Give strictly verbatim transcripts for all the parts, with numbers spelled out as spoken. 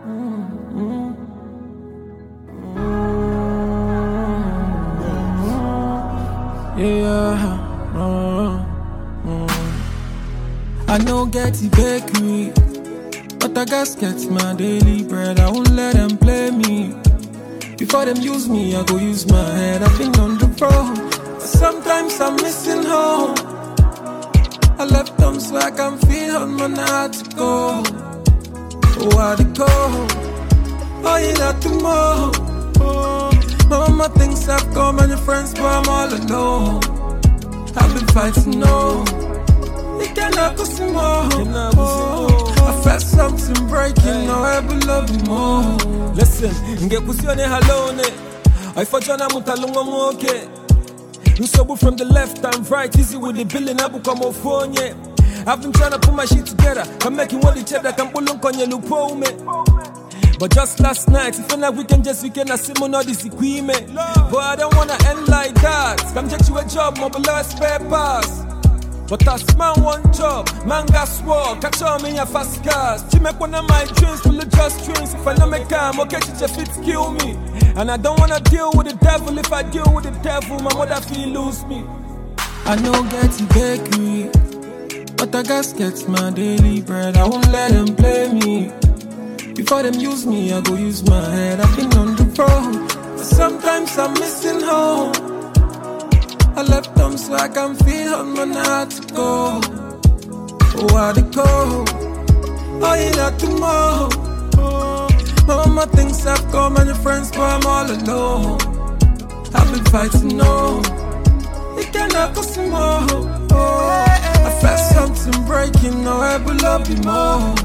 Yeah, uh, uh. I know get the bakery, but I guess get my daily bread. I won't let them play me. Before them use me, I go use my head. I've been on the road. Sometimes I'm missing home. I left them so I can feel on my night to go. Oh, I to go. Oh, you not tomorrow. Oh, my mama thinks I've come and your friends, but I'm all alone. I've been fighting, no. You cannot go some more. Oh, I felt something breaking, no, I will love you more. Listen, nge kusione halone. I for Jana mutalungo moke. Nsobu from the left and right, easy with the billing, abu come off phone. I've been trying to put my shit together. I'm making what the cheddar can pull on konye lupo me. But just last night, if like we can just we can assume all this equipment. But I don't wanna end like that. Come get you a job, mobilize spare pass. But that's man one job, man got swore, catch on me a fast cars. She make one of my dreams full of just dreams. If I don't make time, okay, she just fit kill me. And I don't wanna deal with the devil. If I deal with the devil, my mother feel lose me. I know get the bakery, but I guess get my daily bread. I won't let them play me. Before them use me, I go use my head. I've been on the road. Sometimes I'm missing home. I left them so I can feel on my night to go. Oh, I to go. Oh, you not tomorrow. Oh, my mama thinks I've come and your friends, but I'm all alone. I've been fighting, no. You cannot go some more. Oh, I felt something breaking, no, I will love you more.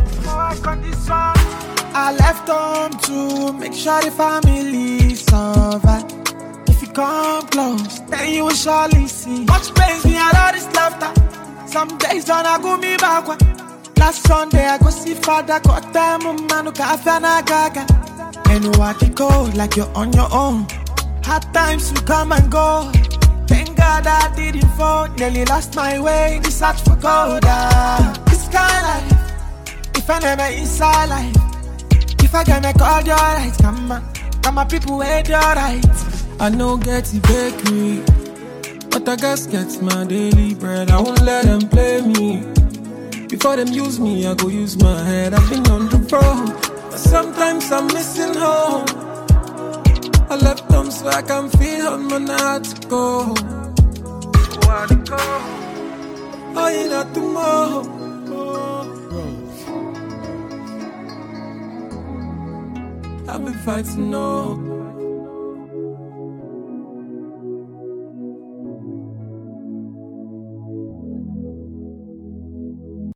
I left home to make sure the family survive. If you come close, then you will surely see. Much pains me and all this laughter. Some days don't I go me backward. Last Sunday I go see father, got them man who can't find a gaga. And what it go like you're on your own. Hard times will come and go. Thank God I didn't fall. Nearly lost my way in the search for gold. Ah, this kind of life, if I never inside life. If I can make all your right, come on, come on, people wait your right. I know get the bakery, but I guess get my daily bread. I won't let them play me. Before them use me, I go use my head. I've been on the road. Sometimes I'm missing home. I left them so I can feel on my night to go. Oh, I to go. Oh, you not tomorrow. I've been fighting, no.